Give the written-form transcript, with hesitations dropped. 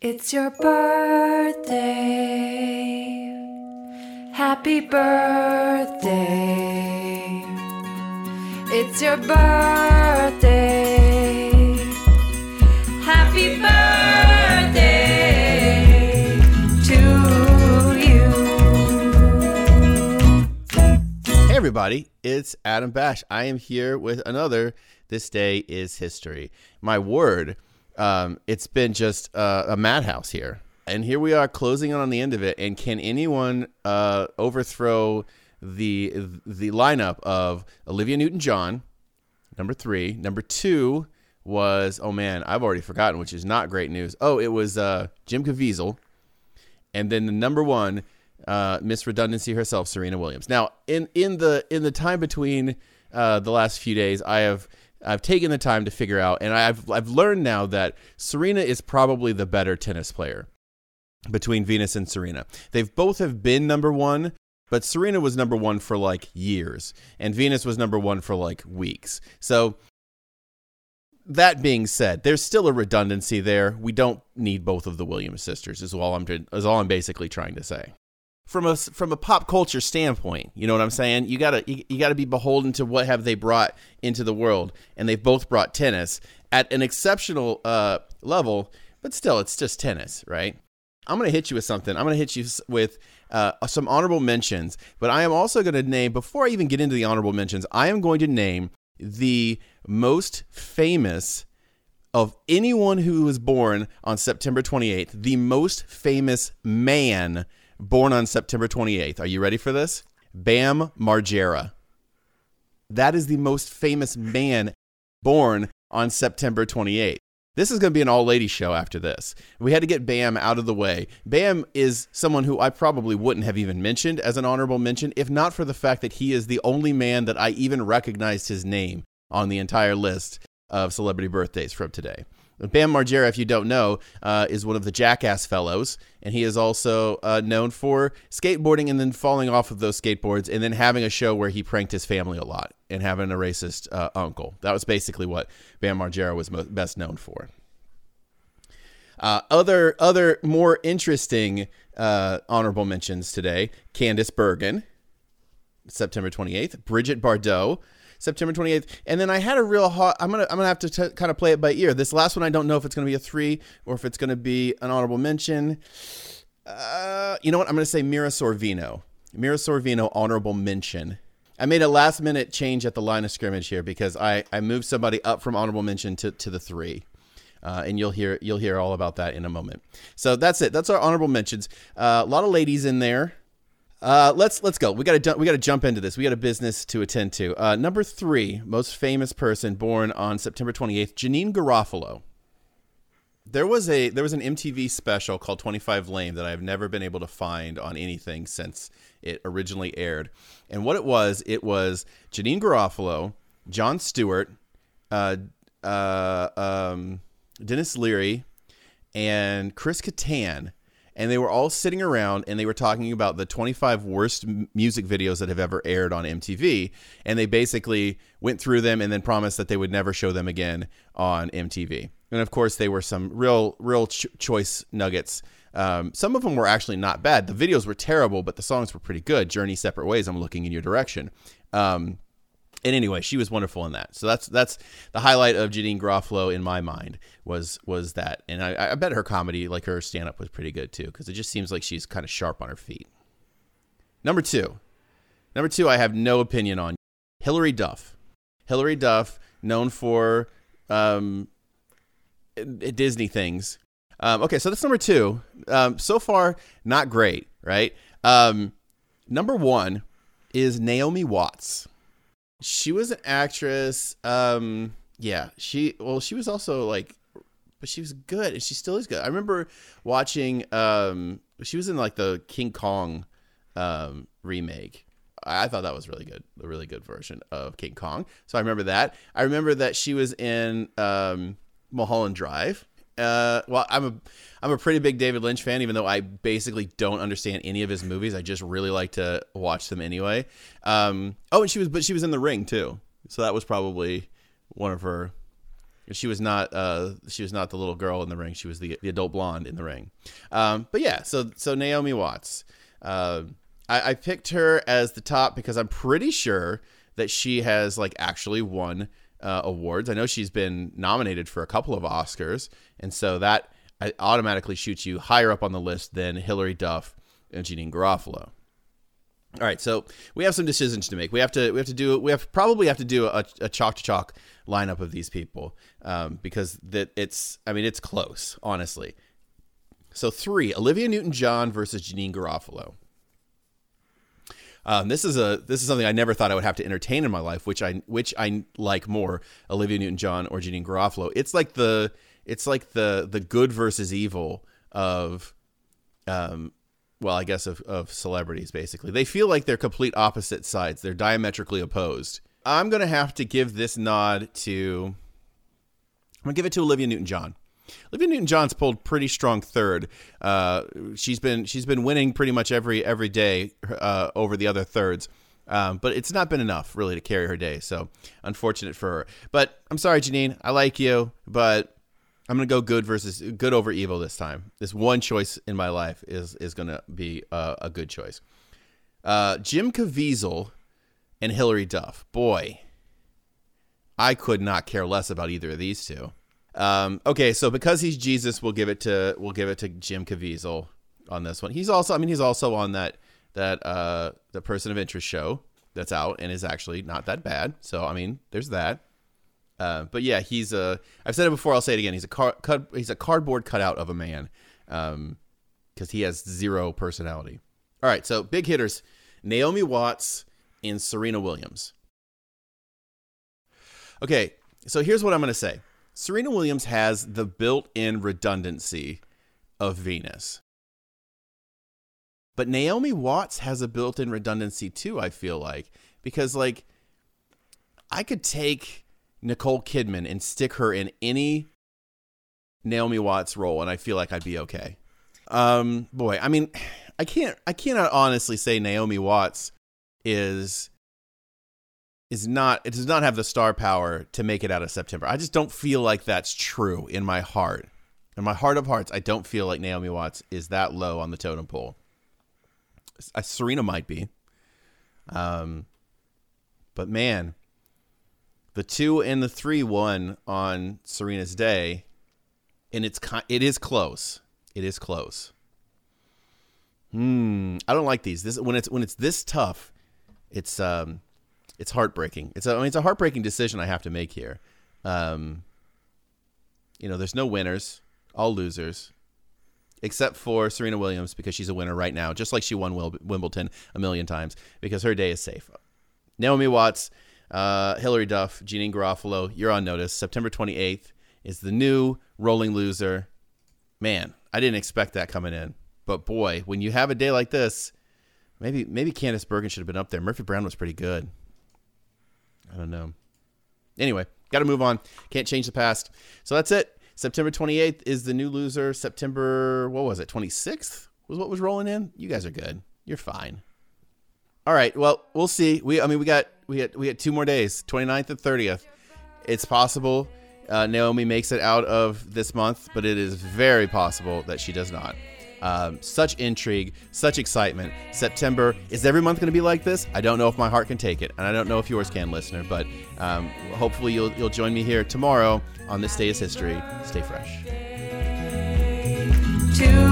It's your birthday. Happy birthday. It's your birthday. Happy birthday to you. Hey everybody, it's Adam Bash. I am here with another This Day is History. My word, it's been just a madhouse here. And here we are closing on the end of it. And can anyone overthrow the lineup of Olivia Newton-John, number 3. Number 2 was, oh man, I've already forgotten, which is not great news. Oh, it was Jim Caviezel. And then the number 1, Miss Redundancy herself, Serena Williams. Now, in the time between the last few days, I've taken the time to figure out, and I've learned now that Serena is probably the better tennis player between Venus and Serena. They've both have been number 1, but Serena was number 1 for like years, and Venus was number 1 for like weeks. So that being said, there's still a redundancy there. We don't need both of the Williams sisters, is all I'm basically trying to say. From a pop culture standpoint, you know what I'm saying? You gotta be beholden to what have they brought into the world, and they've both brought tennis at an exceptional level, but still, it's just tennis, right? I'm gonna hit you with something. I'm gonna hit you with some honorable mentions, but I am also gonna name, before I even get into the honorable mentions, I am going to name the most famous of anyone who was born on September 28th, the most famous man born on September 28th. Are you ready for this? Bam Margera. That is the most famous man born on September 28th. This is going to be an all-ladies show after this. We had to get Bam out of the way. Bam is someone who I probably wouldn't have even mentioned as an honorable mention, if not for the fact that he is the only man that I even recognized his name on the entire list of celebrity birthdays from today. Bam Margera, if you don't know, is one of the Jackass fellows, and he is also known for skateboarding and then falling off of those skateboards and then having a show where he pranked his family a lot and having a racist uncle. That was basically what Bam Margera was best known for. Other more interesting honorable mentions today: Candice Bergen, September 28th, Bridget Bardot, September 28th. And then I had a real hot, I'm going to have to kind of play it by ear. This last one, I don't know if it's going to be a 3 or if it's going to be an honorable mention. You know what? I'm going to say Mira Sorvino. Mira Sorvino, honorable mention. I made a last minute change at the line of scrimmage here because I moved somebody up from honorable mention to the 3. And you'll hear all about that in a moment. So that's it. That's our honorable mentions. A lot of ladies in there. Let's go. We got to jump into this. We got a business to attend to. Number 3, most famous person born on September 28th, Janeane Garofalo. There was an MTV special called 25 Lame that I've never been able to find on anything since it originally aired. And what it was Janeane Garofalo, Jon Stewart, Dennis Leary, and Chris Kattan. And they were all sitting around and they were talking about the 25 worst music videos that have ever aired on MTV. And they basically went through them and then promised that they would never show them again on MTV. And of course, they were some real choice nuggets. Some of them were actually not bad. The videos were terrible, but the songs were pretty good. Journey, Separate Ways, I'm Looking in Your Direction. And anyway, she was wonderful in that. So that's the highlight of Janeane Garofalo in my mind was that. And I bet her comedy, like her stand-up, was pretty good too, because it just seems like she's kind of sharp on her feet. Number two, I have no opinion on. Hilary Duff. Hilary Duff, known for Disney things. Okay, so that's number 2. So far, not great, right? Number 1 is Naomi Watts. She was an actress. She was also like, but she was good, and she still is good. I remember watching. She was in like the King Kong remake. I thought that was really good, a really good version of King Kong. So I remember that. I remember that she was in Mulholland Drive. Well, I'm a pretty big David Lynch fan, even though I basically don't understand any of his movies. I just really like to watch them anyway. And she was in The Ring too, so that was probably one of her She was not the little girl in the ring. She was the adult blonde in the ring. But yeah, so Naomi Watts. I picked her as the top because I'm pretty sure that she has like actually won awards. I know she's been nominated for a couple of Oscars, and so that automatically shoots you higher up on the list than Hilary Duff and Janeane Garofalo. All right, so we have some decisions to make. We probably have to do a chalk to chalk lineup of these people because it's close, honestly. So 3, Olivia Newton-John versus Janeane Garofalo. This is something I never thought I would have to entertain in my life, which I like more, Olivia Newton-John or Janeane Garofalo. It's like the good versus evil of I guess of celebrities, basically. They feel like they're complete opposite sides. They're diametrically opposed. I'm going to have to give this nod to Olivia Newton-John. Olivia Newton-John's pulled pretty strong third. She's been winning pretty much every day over the other thirds. But it's not been enough really to carry her day. So unfortunate for her. But I'm sorry, Janeane. I like you, but I'm going to go good over evil this time. This one choice in my life is going to be a good choice. Jim Caviezel and Hilary Duff. Boy, I could not care less about either of these two. Okay, so because he's Jesus, we'll give it to Jim Caviezel on this one. He's also on that the Person of Interest show that's out and is actually not that bad. So there's that. But yeah, I've said it before, I'll say it again. He's a cardboard cutout of a man, because he has zero personality. All right, so big hitters, Naomi Watts and Serena Williams. Okay, so here's what I'm going to say. Serena Williams has the built-in redundancy of Venus. But Naomi Watts has a built-in redundancy too, I feel like. Because, I could take Nicole Kidman and stick her in any Naomi Watts role, and I feel like I'd be okay. I cannot honestly say Naomi Watts does not have the star power to make it out of September. I just don't feel like that's true in my heart. In my heart of hearts, I don't feel like Naomi Watts is that low on the totem pole. Serena might be. But man, the 2 and the 3 won on Serena's day, and it is close. It is close. I don't like these. When it's this tough, it's heartbreaking. It's a heartbreaking decision I have to make here. There's no winners, all losers, except for Serena Williams, because she's a winner right now, just like she won Wimbledon a million times, because her day is safe. Naomi Watts, Hilary Duff, Janeane Garofalo, you're on notice. September 28th is the new rolling loser. Man, I didn't expect that coming in. But boy, when you have a day like this, maybe Candice Bergen should have been up there. Murphy Brown was pretty good. I don't know. Anyway, got to move on. Can't change the past. So that's it. September 28th is the new loser. September, 26th was what was rolling in. You guys are good. You're fine. All right. Well, we'll see. We got 2 more days, 29th and 30th. It's possible Naomi makes it out of this month, but it is very possible that she does not. Such intrigue, such excitement. September, is every month going to be like this? I don't know if my heart can take it, and I don't know if yours can, listener, but hopefully you'll join me here tomorrow on This Day is History. Stay fresh.